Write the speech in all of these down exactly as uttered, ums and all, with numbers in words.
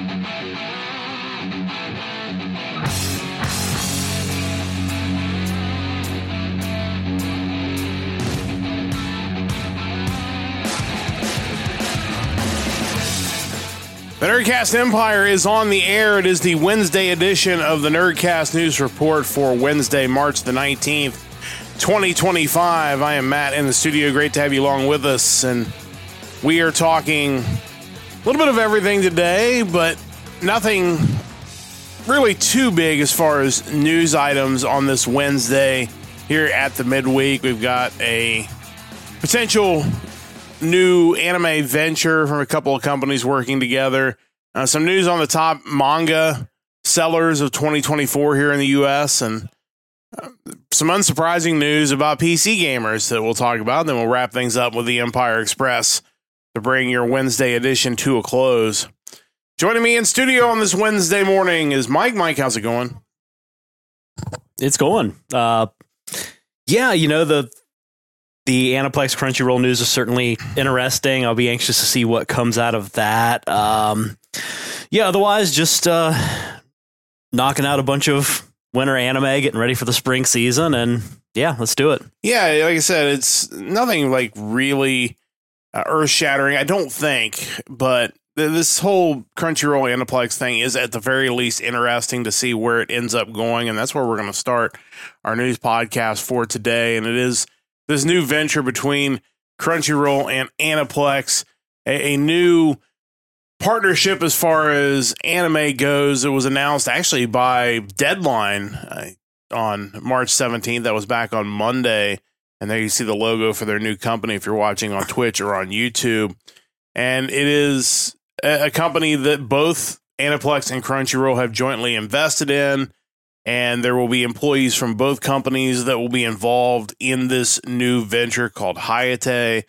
The Nerdcast Empire is on the air. It is the Wednesday edition of the Nerdcast News Report for Wednesday, March the nineteenth, twenty twenty-five. I am Matt in the studio. Great to have you along with us. And we are talking a little bit of everything today, but nothing really too big as far as news items on this Wednesday here at the midweek. We've got a potential new anime venture from a couple of companies working together. Uh, some news on the top manga sellers of twenty twenty-four here in the U S, and uh, some unsurprising news about P C gamers that we'll talk about. Then we'll wrap things up with the Empire Express to bring your Wednesday edition to a close. Joining me in studio on this Wednesday morning is Mike. Mike, how's it going? It's going. Uh, yeah, you know, the The Aniplex Crunchyroll news is certainly interesting. I'll be anxious to see what comes out of that. Um, yeah, otherwise, just uh, knocking out a bunch of winter anime, getting ready for the spring season, and yeah, let's do it. Yeah, like I said, it's nothing like really uh, earth-shattering, I don't think, but th- this whole Crunchyroll Aniplex thing is at the very least interesting to see where it ends up going, and that's where we're going to start our news podcast for today, and it is this new venture between Crunchyroll and Aniplex, a, a new partnership as far as anime goes. It was announced actually by Deadline uh, on March seventeenth. That was back on Monday. And there you see the logo for their new company if you're watching on Twitch or on YouTube. And it is a, a company that both Aniplex and Crunchyroll have jointly invested in. And there will be employees from both companies that will be involved in this new venture called Hayate.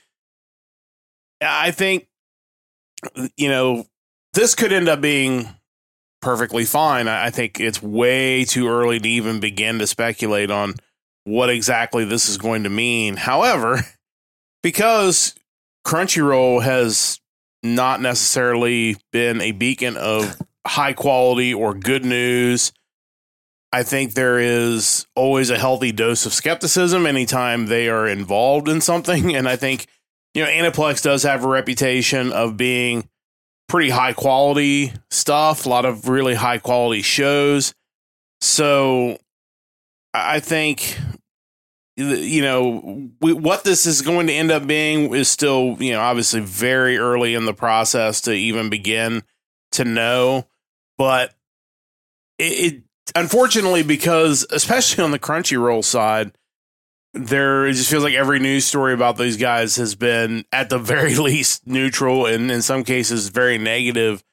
I think, you know, this could end up being perfectly fine. I think it's way too early to even begin to speculate on what exactly this is going to mean. However, because Crunchyroll has not necessarily been a beacon of high quality or good news, I think there is always a healthy dose of skepticism anytime they are involved in something. And I think, you know, Aniplex does have a reputation of being pretty high quality stuff, a lot of really high quality shows. So I think, you know, we, what this is going to end up being is still, you know, obviously very early in the process to even begin to know. But it, it unfortunately, because especially on the Crunchyroll side, there it just feels like every news story about these guys has been at the very least neutral and in some cases very negative.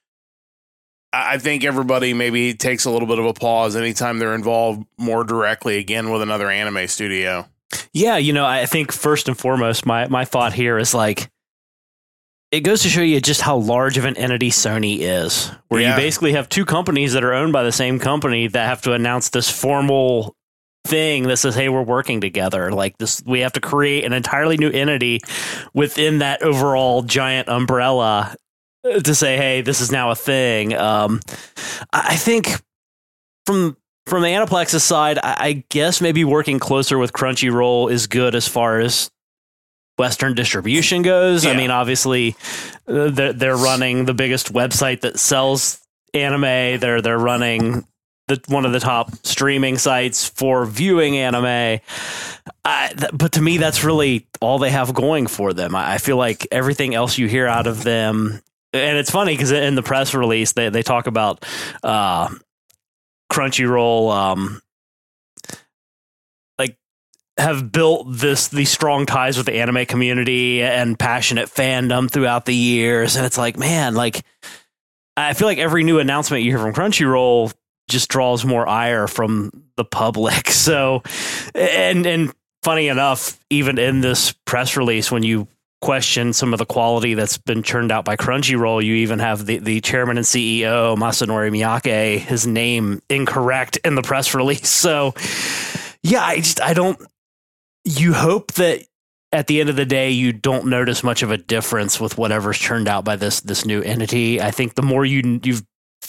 I think everybody maybe takes a little bit of a pause anytime they're involved more directly again with another anime studio. Yeah, you know, I think first and foremost, my my thought here is like, it goes to show you just how large of an entity Sony is, where yeah. you basically have two companies that are owned by the same company that have to announce this formal thing that says, hey, we're working together. Like this, we have to create an entirely new entity within that overall giant umbrella to say, hey, this is now a thing. Um, I think from from the Aniplex's side, I, I guess maybe working closer with Crunchyroll is good as far as Western distribution goes. Yeah. I mean, obviously, uh, they're, they're running the biggest website that sells anime. They're they're running the one of the top streaming sites for viewing anime. I, th- but to me, that's really all they have going for them. I, I feel like everything else you hear out of them, and it's funny because in the press release they they talk about uh, Crunchyroll. Um, have built this these strong ties with the anime community and passionate fandom throughout the years. And it's like, man, like, I feel like every new announcement you hear from Crunchyroll just draws more ire from the public. So, and, and funny enough, even in this press release, when you question some of the quality that's been churned out by Crunchyroll, you even have the, the chairman and C E O, Masanori Miyake, his name incorrect in the press release. So yeah, I just, I don't, you hope that at the end of the day, you don't notice much of a difference with whatever's churned out by this, this new entity. I think the more you, you've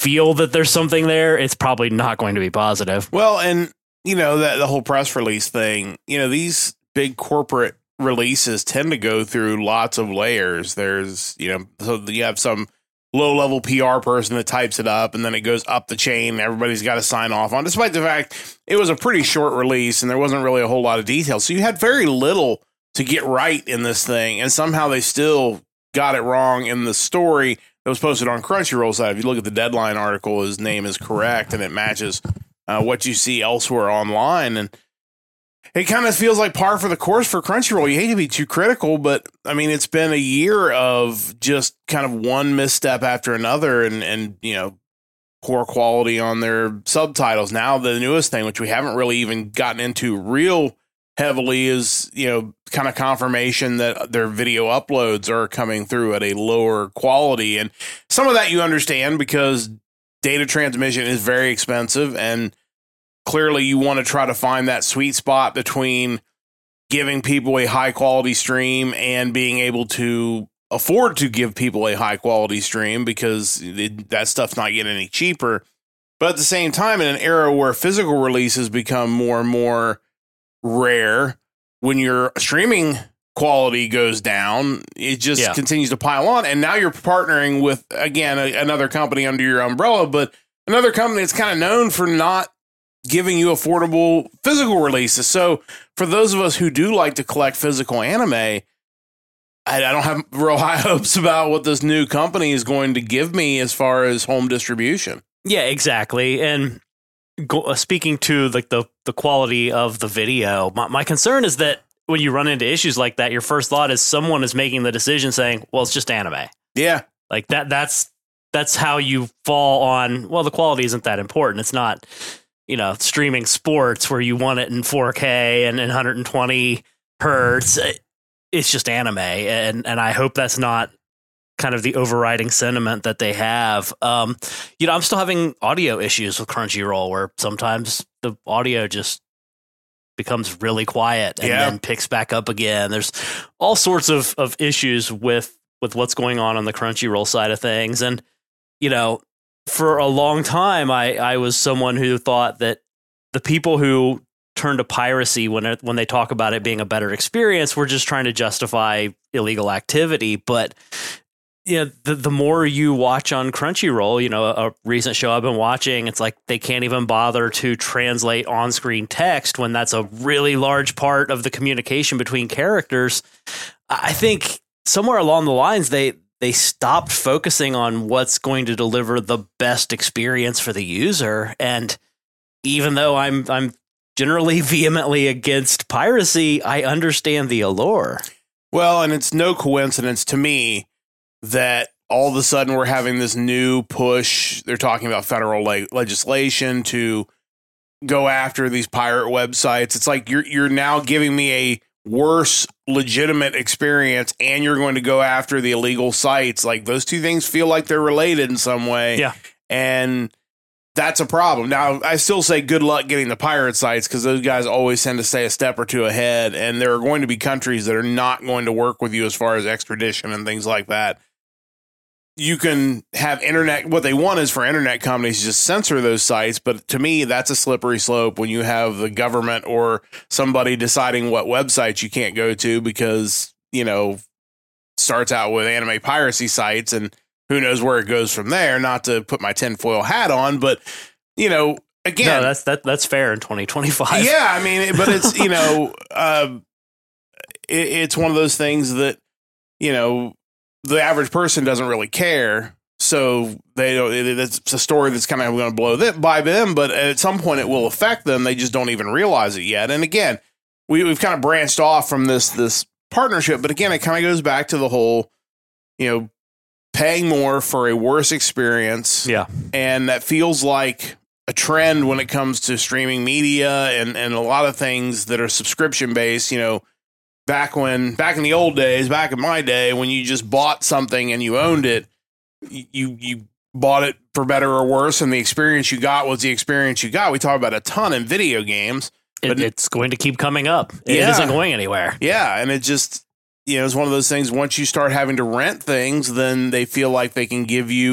feel that there's something there, it's probably not going to be positive. Well, and you know that the whole press release thing, you know, these big corporate releases tend to go through lots of layers. There's, you know, so you have some low level P R person that types it up, and then it goes up the chain. And everybody's got to sign off on, despite the fact it was a pretty short release and there wasn't really a whole lot of details. So you had very little to get right in this thing, and somehow they still got it wrong in the story that was posted on Crunchyroll side. If you look at the Deadline article, his name is correct and it matches uh, what you see elsewhere online. And it kind of feels like par for the course for Crunchyroll. You hate to be too critical, but I mean, it's been a year of just kind of one misstep after another, and, and you know, poor quality on their subtitles. Now the newest thing, which we haven't really even gotten into real heavily, is, you know, kind of confirmation that their video uploads are coming through at a lower quality. And some of that you understand because data transmission is very expensive, and clearly you want to try to find that sweet spot between giving people a high quality stream and being able to afford to give people a high quality stream, because it, that stuff's not getting any cheaper. But at the same time, in an era where physical releases become more and more rare, when your streaming quality goes down, it just yeah. continues to pile on. And now you're partnering with, again, a, another company under your umbrella, but another company that's kind of known for not giving you affordable physical releases. So for those of us who do like to collect physical anime, I, I don't have real high hopes about what this new company is going to give me as far as home distribution. Yeah, exactly. And go, uh, speaking to like the, the quality of the video, my, my concern is that when you run into issues like that, your first thought is someone is making the decision saying, well, it's just anime. Yeah. Like that, that's, that's how you fall on, well, the quality isn't that important. It's not, you know, streaming sports where you want it in four K and, and one hundred twenty hertz. It's just anime. And, and I hope that's not kind of the overriding sentiment that they have. Um, you know, I'm still having audio issues with Crunchyroll where sometimes the audio just becomes really quiet and yeah. then picks back up again. There's all sorts of, of issues with, with what's going on on the Crunchyroll side of things. And, you know, for a long time, I, I was someone who thought that the people who turn to piracy when it, when they talk about it being a better experience were just trying to justify illegal activity. But you know, the, the more you watch on Crunchyroll, you know, a, a recent show I've been watching, it's like they can't even bother to translate on-screen text when that's a really large part of the communication between characters. I think somewhere along the lines, they they stopped focusing on what's going to deliver the best experience for the user. And even though I'm I'm generally vehemently against piracy, I understand the allure. Well, and it's no coincidence to me that all of a sudden we're having this new push. They're talking about federal le- legislation to go after these pirate websites. It's like you're you're now giving me a worse legitimate experience, and you're going to go after the illegal sites. Like those two things feel like they're related in some way. Yeah. And that's a problem. Now, I still say good luck getting the pirate sites, because those guys always tend to stay a step or two ahead. And there are going to be countries that are not going to work with you as far as extradition and things like that. You can have internet. What they want is for internet companies to just censor those sites. But to me, that's a slippery slope when you have the government or somebody deciding what websites you can't go to, because, you know, starts out with anime piracy sites and who knows where it goes from there. Not to put my tinfoil hat on, but, you know, again, no, that's that that's fair in twenty twenty-five. Yeah, I mean, but it's, you know, uh, it, it's one of those things that, you know, the average person doesn't really care. So they don't, it, it's a story that's kind of going to blow them by them, but at some point it will affect them. They just don't even realize it yet. And again, we, we've kind of branched off from this, this partnership, but again, it kind of goes back to the whole, you know, paying more for a worse experience. Yeah. And that feels like a trend when it comes to streaming media and, and a lot of things that are subscription based. You know, back when, back in the old days, back in my day, when you just bought something and you owned it, you, you bought it for better or worse. And the experience you got was the experience you got. We talk about a ton in video games, but it, it's going to keep coming up. It yeah. isn't going anywhere. Yeah. And it just, you know, it's one of those things. Once you start having to rent things, then they feel like they can give you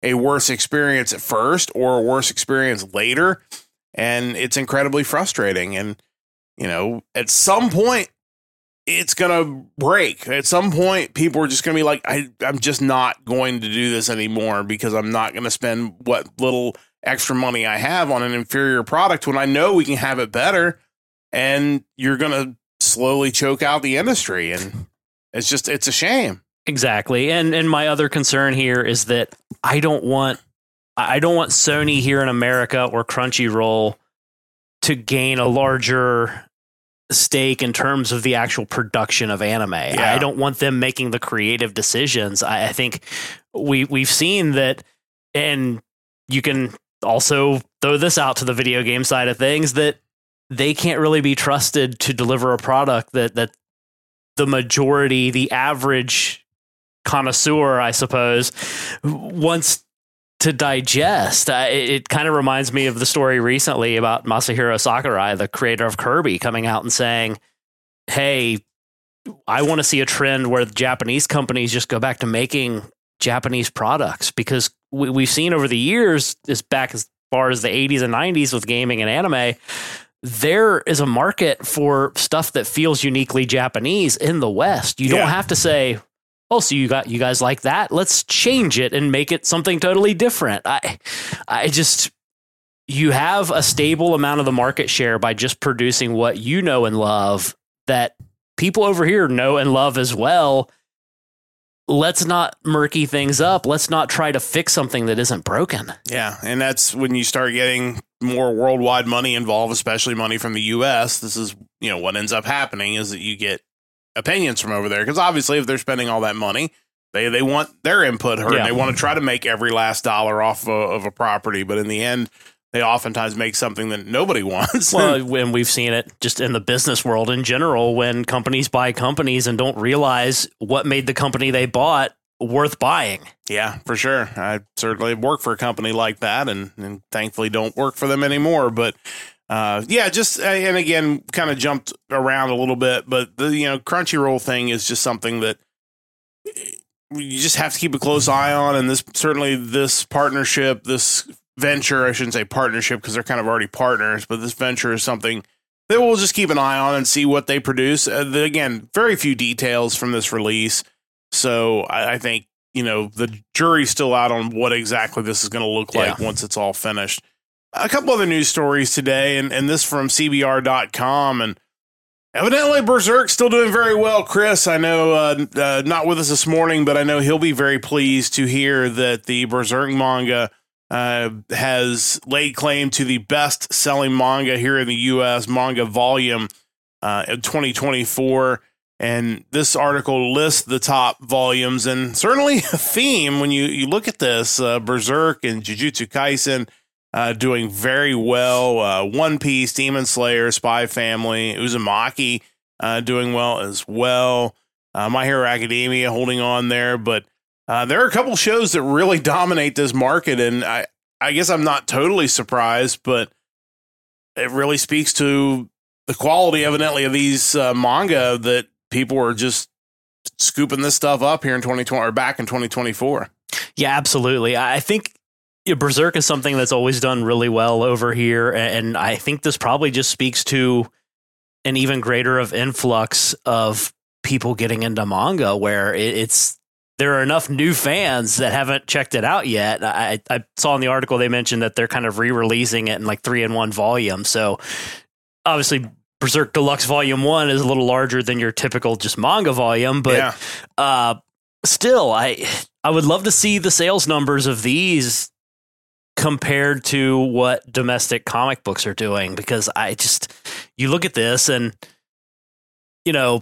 a worse experience at first or a worse experience later. And it's incredibly frustrating. And, you know, at some point, it's going to break. At some point, people are just going to be like, I, I'm just not going to do this anymore because I'm not going to spend what little extra money I have on an inferior product when I know we can have it better. And you're going to slowly choke out the industry. And it's just, it's a shame. Exactly. And and my other concern here is that I don't want I don't want Sony here in America or Crunchyroll to gain a larger stake in terms of the actual production of anime. Yeah. I don't want them making the creative decisions. I, I think we we've seen that, and you can also throw this out to the video game side of things, that they can't really be trusted to deliver a product that that the majority, the average connoisseur, I suppose, wants to digest. Uh, it it kind of reminds me of the story recently about Masahiro Sakurai, the creator of Kirby, coming out and saying, hey, I want to see a trend where the Japanese companies just go back to making Japanese products, because we, we've seen over the years, as back as far as the eighties and nineties with gaming and anime, there is a market for stuff that feels uniquely Japanese in the West. You yeah. don't have to say, oh, so you got you guys like that? Let's change it and make it something totally different. I, I just, you have a stable amount of the market share by just producing what you know and love that people over here know and love as well. Let's not murky things up. Let's not try to fix something that isn't broken. Yeah, and that's when you start getting more worldwide money involved, especially money from the U S. This is, you know, what ends up happening is that you get opinions from over there, because obviously if they're spending all that money, they they want their input heard. Yeah. They want to try to make every last dollar off of a, of a property, but in the end, they oftentimes make something that nobody wants. Well, when we've seen it just in the business world in general, when companies buy companies and don't realize what made the company they bought worth buying. Yeah, for sure. I certainly worked for a company like that, and, and thankfully don't work for them anymore. But Uh, yeah, just, and again, kind of jumped around a little bit, but the, you know, Crunchyroll thing is just something that you just have to keep a close eye on. And this, certainly this partnership, this venture, I shouldn't say partnership because they're kind of already partners, but this venture is something that we'll just keep an eye on and see what they produce. Uh, the, again, very few details from this release. So I, I think, you know, the jury's still out on what exactly this is going to look like yeah. once it's all finished. A couple other news stories today, and, and this from C B R dot com, and evidently Berserk's still doing very well. Chris, I know, uh, uh, not with us this morning, but I know he'll be very pleased to hear that the Berserk manga uh, has laid claim to the best-selling manga here in the U S manga volume uh, in twenty twenty-four. And this article lists the top volumes, and certainly a theme when you, you look at this, uh, Berserk and Jujutsu Kaisen, Uh, doing very well. Uh, One Piece, Demon Slayer, Spy Family, Uzumaki uh, doing well as well. Uh, My Hero Academia holding on there. But uh, there are a couple shows that really dominate this market. And I, I guess I'm not totally surprised, but it really speaks to the quality, evidently, of these uh, manga that people are just scooping this stuff up here in twenty twenty or back in twenty twenty-four. Yeah, absolutely. I think Yeah, Berserk is something that's always done really well over here, and I think this probably just speaks to an even greater of influx of people getting into manga, where it's there are enough new fans that haven't checked it out yet. I, I saw in the article they mentioned that they're kind of re-releasing it in like three in one volume. So obviously Berserk Deluxe Volume One is a little larger than your typical just manga volume, but yeah. uh, still, I I would love to see the sales numbers of these compared to what domestic comic books are doing, because I just, you look at this and, you know,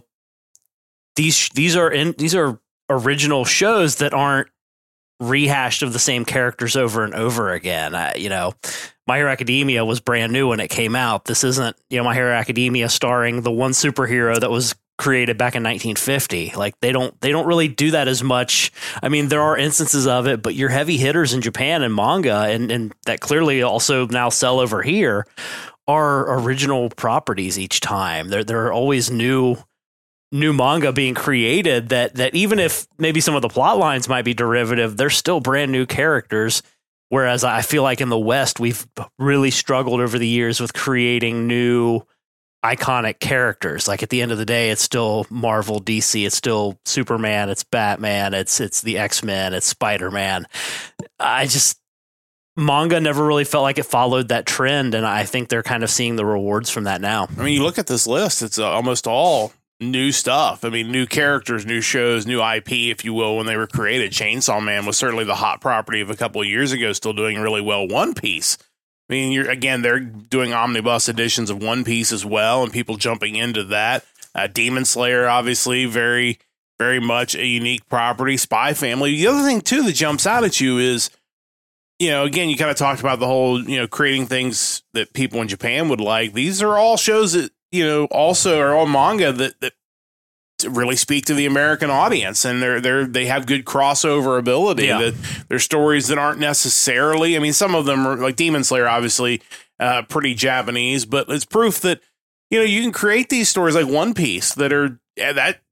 these, these are in, these are original shows that aren't rehashed of the same characters over and over again. I, you know, My Hero Academia was brand new when it came out. This isn't, you know, My Hero Academia starring the one superhero that was created back in nineteen fifty. Like they don't they don't really do that as much. I mean, there are instances of it, but your heavy hitters in Japan and manga, and and that clearly also now sell over here, are original properties each time. There there are always new new manga being created that that even if maybe some of the plot lines might be derivative, they're still brand new characters. Whereas I feel like in the West, we've really struggled over the years with creating new iconic characters. Like at the end of the day, it's still Marvel, D C, it's still Superman, it's Batman, it's it's the X-Men, it's Spider-Man. I just manga never really felt like it followed that trend, and I think they're kind of seeing the rewards from that now. I mean, you look at this list, it's uh, almost all new stuff. I mean, new characters, new shows, new I P, if you will, when they were created. Chainsaw Man was certainly the hot property of a couple of years ago, still doing really well. One Piece. I mean, you're again, they're doing omnibus editions of One Piece as well, and people jumping into that. Uh, Demon Slayer, obviously, very, very much a unique property. Spy Family. The other thing, too, that jumps out at you is, you know, again, you kind of talked about the whole, you know, creating things that people in Japan would like. These are all shows that, you know, also are all manga that, that really speak to the American audience, and they're they're they have good crossover ability. Yeah. That they're stories that aren't necessarily. I mean, some of them are like Demon Slayer, obviously, uh, pretty Japanese, but it's proof that, you know, you can create these stories like One Piece that are yeah, that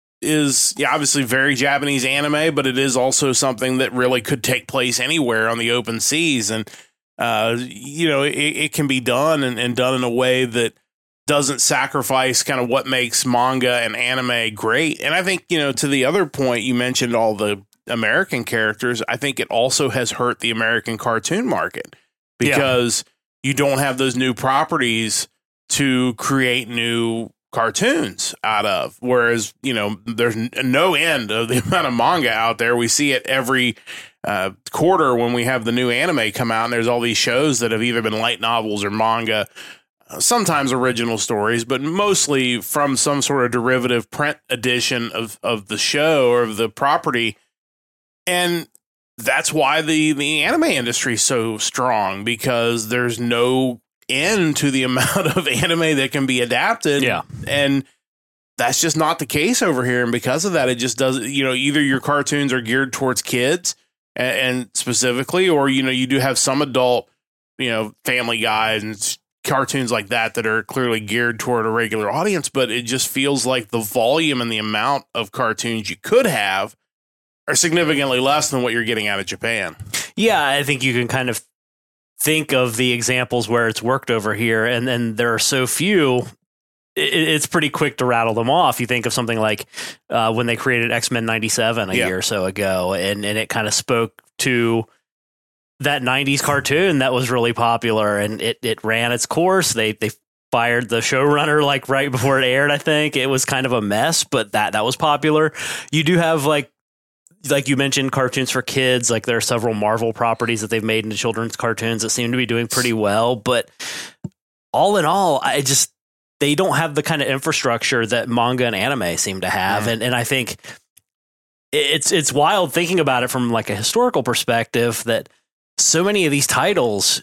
is yeah, obviously very Japanese anime, but it is also something that really could take place anywhere on the open seas, and uh, you know, it, it can be done and, and done in a way that doesn't sacrifice kind of what makes manga and anime great. And I think, you know, to the other point, you mentioned all the American characters. I think it also has hurt the American cartoon market because yeah. you don't have those new properties to create new cartoons out of. Whereas, you know, there's no end of the amount of manga out there. We see it every uh, quarter when we have the new anime come out, and there's all these shows that have either been light novels or manga, sometimes original stories, but mostly from some sort of derivative print edition of, of the show or of the property. And that's why the, the anime industry is so strong, because there's no end to the amount of anime that can be adapted. Yeah. And that's just not the case over here. And because of that, it just doesn't, you know, either your cartoons are geared towards kids and, and specifically, or, you know, you do have some adult, you know, Family Guy and cartoons like that that are clearly geared toward a regular audience, but it just feels like the volume and the amount of cartoons you could have are significantly less than what you're getting out of Japan. Yeah, I think you can kind of think of the examples where it's worked over here, and then there are so few, it, it's pretty quick to rattle them off. You think of something like uh, when they created X-Men ninety-seven a yeah. year or so ago, and, and it kind of spoke to that nineties cartoon that was really popular, and it, it ran its course. They they fired the showrunner like right before it aired. I think it was kind of a mess, but that that was popular. You do have like like you mentioned cartoons for kids. Like there are several Marvel properties that they've made into children's cartoons that seem to be doing pretty well. But all in all, I just they don't have the kind of infrastructure that manga and anime seem to have, yeah. and and I think it's it's wild thinking about it from like a historical perspective that so many of these titles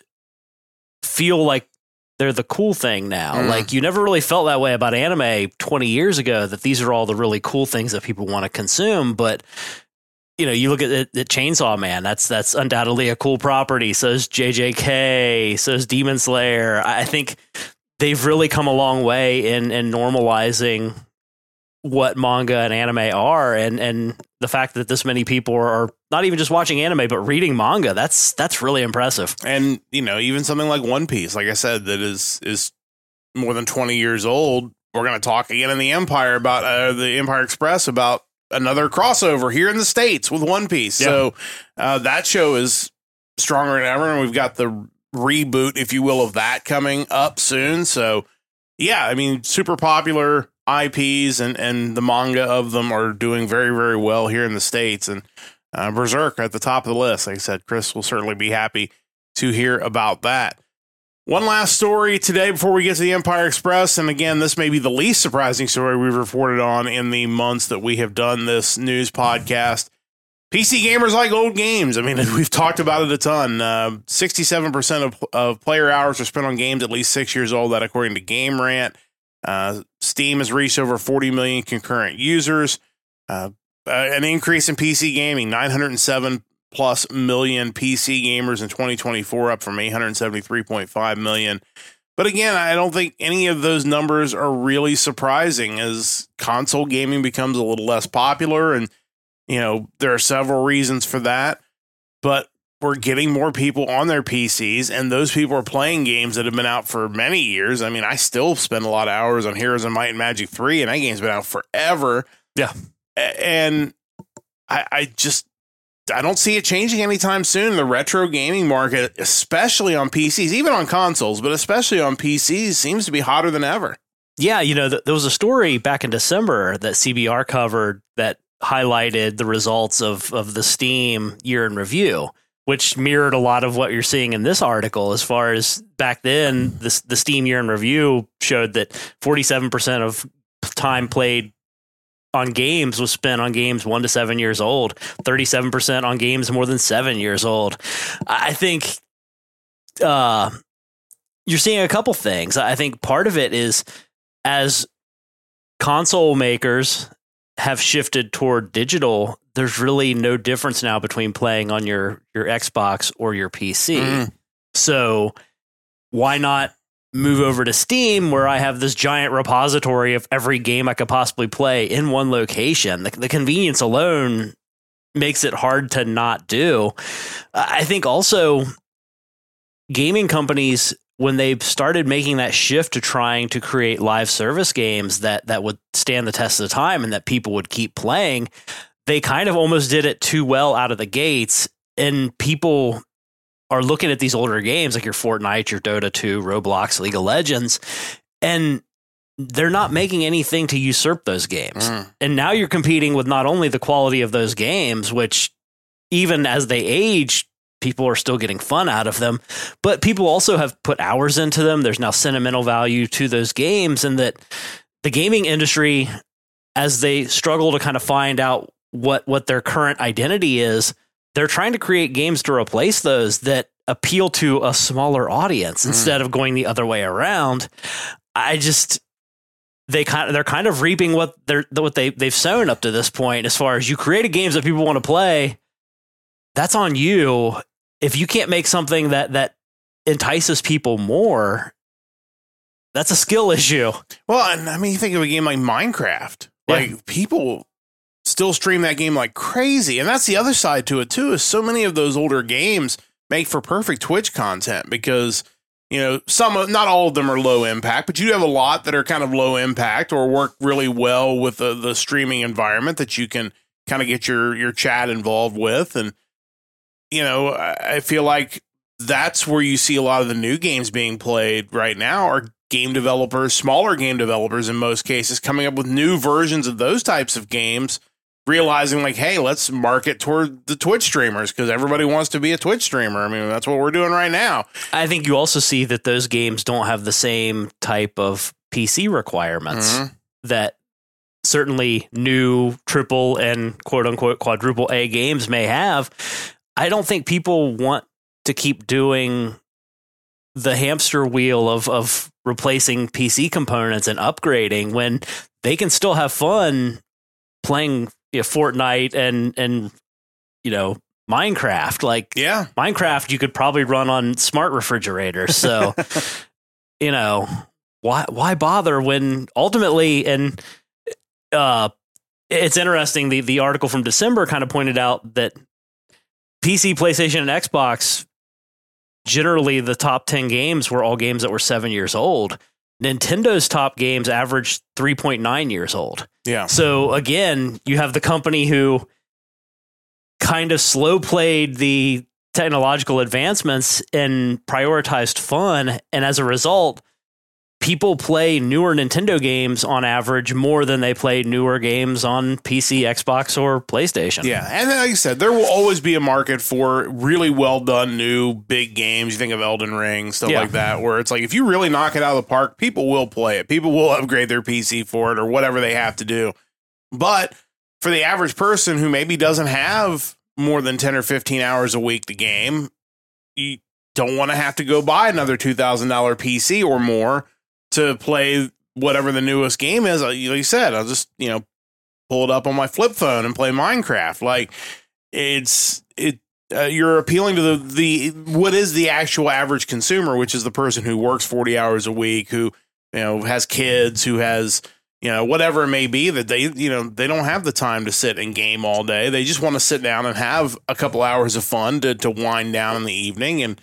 feel like they're the cool thing now. Mm. Like you never really felt that way about anime twenty years ago, that these are all the really cool things that people want to consume. But, you know, you look at the, the Chainsaw Man, that's, that's undoubtedly a cool property. So is J J K, so is Demon Slayer. I think they've really come a long way in, in normalizing what manga and anime are. And, and the fact that this many people are not even just watching anime, but reading manga, that's that's really impressive. And, you know, even something like One Piece, like I said, that is is more than twenty years old. We're going to talk again in the Empire about uh, the Empire Express about another crossover here in the States with One Piece. Yeah. So uh, that show is stronger than ever. And we've got the reboot, if you will, of that coming up soon. So, yeah, I mean, super popular I Ps, and, and the manga of them are doing very, very well here in the States. And uh, Berserk at the top of the list. Like I said, Chris will certainly be happy to hear about that. One last story today before we get to the Empire Express. And again, this may be the least surprising story we've reported on in the months that we have done this news podcast. P C gamers like old games. I mean, we've talked about it a ton. Uh, sixty-seven percent of, of player hours are spent on games at least six years old. That according to Game Rant. Uh, Steam has reached over forty million concurrent users. Uh, uh, an increase in P C gaming, nine hundred seven plus million P C gamers in twenty twenty-four, up from eight hundred seventy-three point five million But again, I don't think any of those numbers are really surprising as console gaming becomes a little less popular. And, you know, there are several reasons for that. But we're getting more people on their P Cs, and those people are playing games that have been out for many years. I mean, I still spend a lot of hours on Heroes of Might and Magic three, and that game's been out forever. Yeah. And I, I just... I don't see it changing anytime soon. The retro gaming market, especially on P Cs, even on consoles, but especially on P Cs, seems to be hotter than ever. Yeah, you know, th- there was a story back in December that C B R covered that highlighted the results of, of the Steam year in review, which mirrored a lot of what you're seeing in this article. As far as back then, the, the Steam year in review showed that forty-seven percent of time played on games was spent on games one to seven years old, thirty-seven percent on games more than seven years old. I think uh, you're seeing a couple things. I think part of it is as console makers have shifted toward digital, there's really no difference now between playing on your, your Xbox or your P C. Mm. So why not move over to Steam, where I have this giant repository of every game I could possibly play in one location? The, the convenience alone makes it hard to not do. I think also gaming companies, when they started making that shift to trying to create live service games that, that would stand the test of time and that people would keep playing, they kind of almost did it too well out of the gates, and people are looking at these older games like your Fortnite, your Dota two, Roblox, League of Legends, and they're not making anything to usurp those games. Mm. And now you're competing with not only the quality of those games, which even as they age, people are still getting fun out of them, but people also have put hours into them. There's now sentimental value to those games, and that the gaming industry, as they struggle to kind of find out what, what their current identity is, they're trying to create games to replace those that appeal to a smaller audience mm. instead of going the other way around. I just, they kind of, they're kind of reaping what they're, what they, they've sown up to this point. As far as you created games that people want to play, that's on you. If you can't make something that, that entices people more, that's a skill issue. Well, and I mean, you think of a game like Minecraft, like yeah. people still stream that game like crazy. And that's the other side to it too, is so many of those older games make for perfect Twitch content because, you know, some, not all of them are low impact, but you have a lot that are kind of low impact or work really well with the, the streaming environment that you can kind of get your, your chat involved with. And, you know, I feel like that's where you see a lot of the new games being played right now are game developers, smaller game developers in most cases, coming up with new versions of those types of games, realizing like, hey, let's market toward the Twitch streamers because everybody wants to be a Twitch streamer. I mean, that's what we're doing right now. I think you also see that those games don't have the same type of P C requirements mm-hmm. that certainly new triple and quote unquote quadruple A games may have. I don't think people want to keep doing the hamster wheel of, of replacing P C components and upgrading when they can still have fun playing, you know, Fortnite and, and, you know, Minecraft. Like, yeah, Minecraft, you could probably run on smart refrigerators. So, you know, why, why bother when ultimately, and, uh, it's interesting. The, the article from December kind of pointed out that P C, PlayStation, and Xbox, generally the top ten games were all games that were seven years old. Nintendo's top games averaged three point nine years old. Yeah. So again, you have the company who kind of slow played the technological advancements and prioritized fun. And as a result, people play newer Nintendo games on average more than they play newer games on P C, Xbox, or PlayStation. Yeah, and like I said, there will always be a market for really well done new big games. You think of Elden Ring, stuff yeah. like that, where it's like if you really knock it out of the park, people will play it. People will upgrade their P C for it or whatever they have to do. But for the average person who maybe doesn't have more than ten or fifteen hours a week to game, you don't want to have to go buy another two thousand dollars P C or more to play whatever the newest game is. Like you said, I'll just, you know, pull it up on my flip phone and play Minecraft. Like it's, it, uh, you're appealing to the, the what is the actual average consumer, which is the person who works forty hours a week, who you know has kids, who has you know whatever it may be, that they you know they don't have the time to sit and game all day. They just want to sit down and have a couple hours of fun to to wind down in the evening. And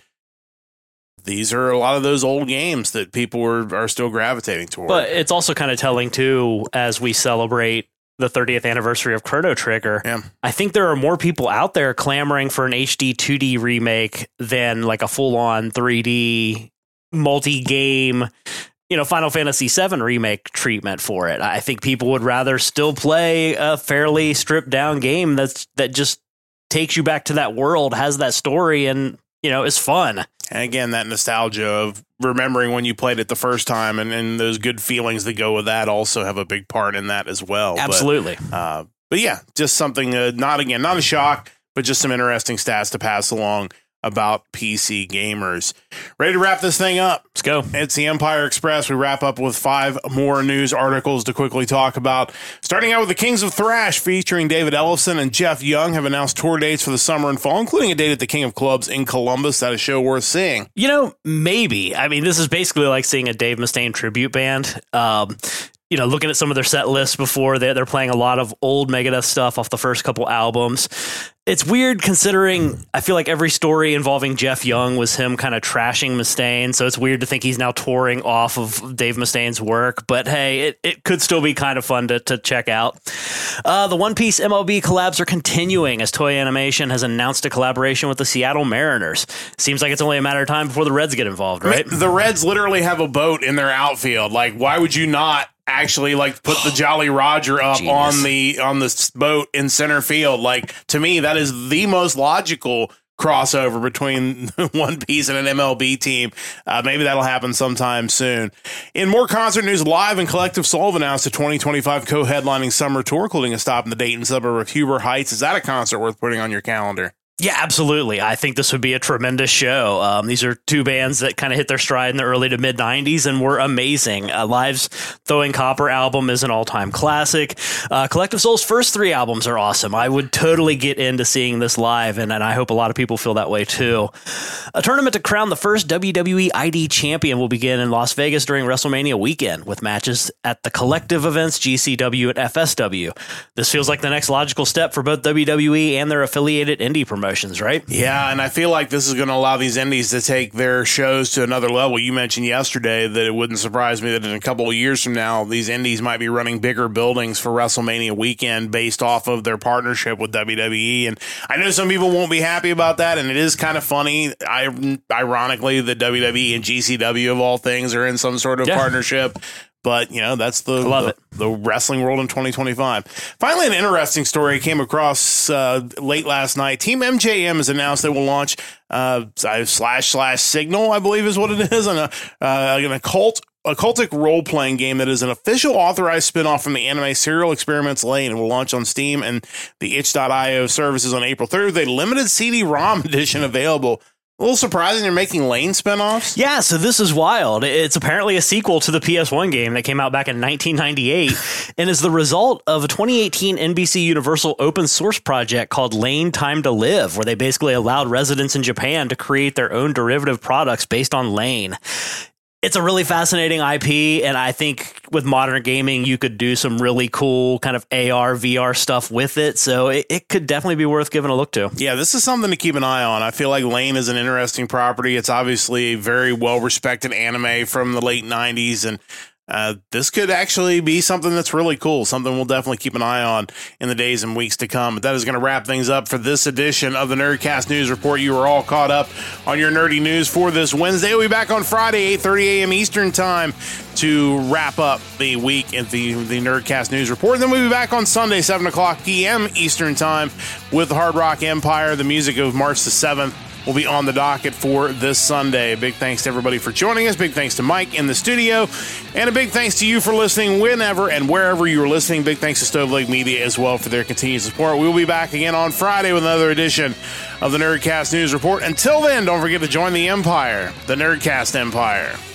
these are a lot of those old games that people are, are still gravitating toward. But it's also kind of telling, too, as we celebrate the thirtieth anniversary of Chrono Trigger. Yeah. I think there are more people out there clamoring for an H D two D remake than like a full-on three D multi-game, you know, Final Fantasy seven remake treatment for it. I think people would rather still play a fairly stripped-down game that's that just takes you back to that world, has that story, and, you know, is fun. And again, that nostalgia of remembering when you played it the first time, and, and those good feelings that go with that also have a big part in that as well. Absolutely. But, uh, but yeah, just something, uh, not again, not a shock, but just some interesting stats to pass along about P C gamers. Ready to wrap this thing up? Let's go. It's the Empire Express. We wrap up with five more news articles to quickly talk about. Starting out with the Kings of Thrash, featuring David Ellefson and Jeff Young, have announced tour dates for the summer and fall, including a date at the King of Clubs in Columbus. That is a show worth seeing. You know, maybe. I mean, this is basically like seeing a Dave Mustaine tribute band. Um, you know, looking at some of their set lists before, they're, they're playing a lot of old Megadeth stuff off the first couple albums. It's weird considering I feel like every story involving Jeff Young was him kind of trashing Mustaine. So it's weird to think he's now touring off of Dave Mustaine's work. But hey, it, it could still be kind of fun to, to check out. Uh, the One Piece M L B collabs are continuing as Toei Animation has announced a collaboration with the Seattle Mariners. Seems like it's only a matter of time before the Reds get involved, right? The Reds literally have a boat in their outfield. Like, why would you not actually like put the Jolly Roger up Genius. on the on the boat in center field? Like, to me, that is the most logical crossover between One Piece and an M L B team. Uh, maybe that'll happen sometime soon. In more concert news, Live and Collective Soul have announced a twenty twenty-five co-headlining summer tour, including a stop in the Dayton suburb of Huber Heights. Is that a concert worth putting on your calendar? Yeah, absolutely. I think this would be a tremendous show. Um, these are two bands that kind of hit their stride in the early to mid nineties and were amazing. Uh, Live's Throwing Copper album is an all-time classic. Uh, Collective Soul's first three albums are awesome. I would totally get into seeing this live, and, and I hope a lot of people feel that way too. A tournament to crown the first W W E I D champion will begin in Las Vegas during WrestleMania weekend, with matches at the Collective events, G C W and F S W. This feels like the next logical step for both W W E and their affiliated indie promotions. Right? Yeah, and I feel like this is going to allow these indies to take their shows to another level. You mentioned yesterday that it wouldn't surprise me that in a couple of years from now, these indies might be running bigger buildings for WrestleMania weekend based off of their partnership with W W E. And I know some people won't be happy about that, and it is kind of funny, I, ironically, that W W E and G C W, of all things, are in some sort of yeah. partnership. But, you know, that's the, Love the, it. the wrestling world in twenty twenty-five. Finally, an interesting story came across uh, late last night. Team M J M has announced they will launch uh, slash slash Signal, I believe is what it is, and a, uh, an occult occultic role-playing game that is an official authorized spinoff from the anime Serial Experiments Lane and will launch on Steam and the itch dot io services on April third with a limited C D ROM edition available. A little surprising they're making Lane spinoffs. Yeah, so this is wild. It's apparently a sequel to the P S one game that came out back in nineteen ninety-eight and is the result of a twenty eighteen N B C Universal open source project called Lane Time to Live, where they basically allowed residents in Japan to create their own derivative products based on Lane. It's a really fascinating I P, and I think with modern gaming, you could do some really cool kind of A R, V R stuff with it, so it, it could definitely be worth giving a look to. Yeah, this is something to keep an eye on. I feel like Lane is an interesting property. It's obviously a very well-respected anime from the late nineties, and Uh, this could actually be something that's really cool, something we'll definitely keep an eye on in the days and weeks to come. But that is going to wrap things up for this edition of the Nerdcast News Report. You are all caught up on your nerdy news for this Wednesday. We'll be back on Friday, eight thirty a.m. Eastern Time, to wrap up the week in the, the Nerdcast News Report. And then we'll be back on Sunday, seven o'clock p.m. Eastern Time, with the Hard Rock Empire. The music of March the seventh will be on the docket for this Sunday. Big thanks to everybody for joining us. Big thanks to Mike in the studio. And a big thanks to you for listening whenever and wherever you're listening. Big thanks to Stove Lake Media as well for their continued support. We'll be back again on Friday with another edition of the Nerdcast News Report. Until then, don't forget to join the Empire, the Nerdcast Empire.